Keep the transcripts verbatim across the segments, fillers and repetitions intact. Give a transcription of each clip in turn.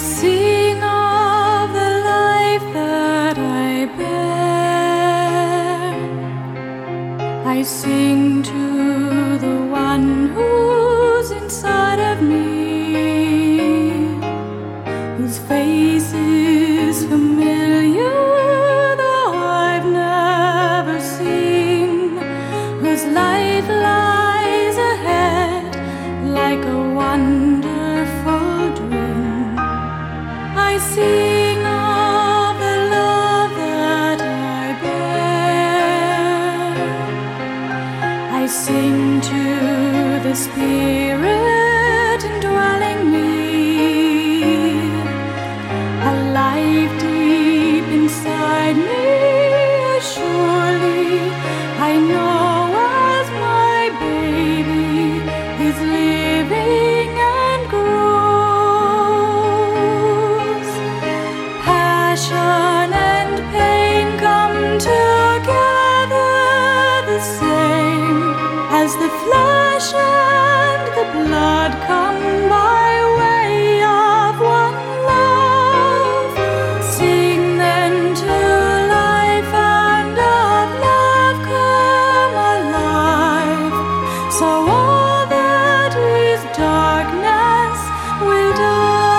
sing of the life that I bear. I sing to the one who's inside of me, whose face is familiar though I've never seen, whose life lies ahead like a wonderful dream. I sing of the love that I bear. I sing to the Spirit indwelling me, alive deep inside me. Surely I know as my baby is living and grows. Passion and pain come together the same as the flesh and the blood come by way of one love. Sing then to life and of love come alive, so all that is darkness will die.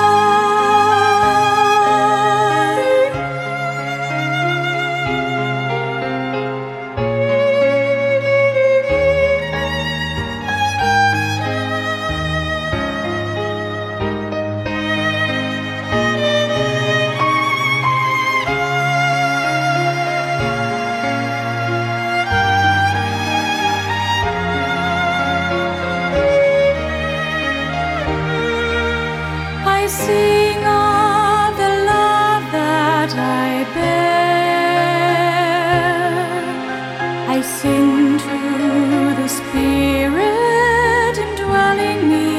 I sing of the love that I bear. I sing to the Spirit indwelling me,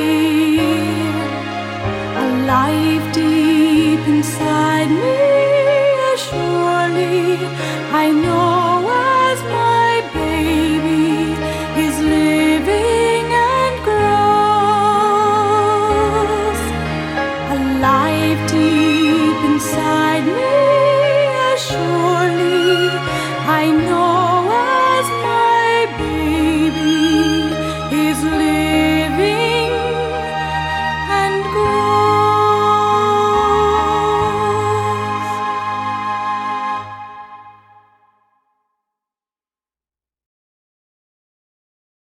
alive deep inside me. Surely I know as my baby is living and grows, alive deep inside me. Surely I know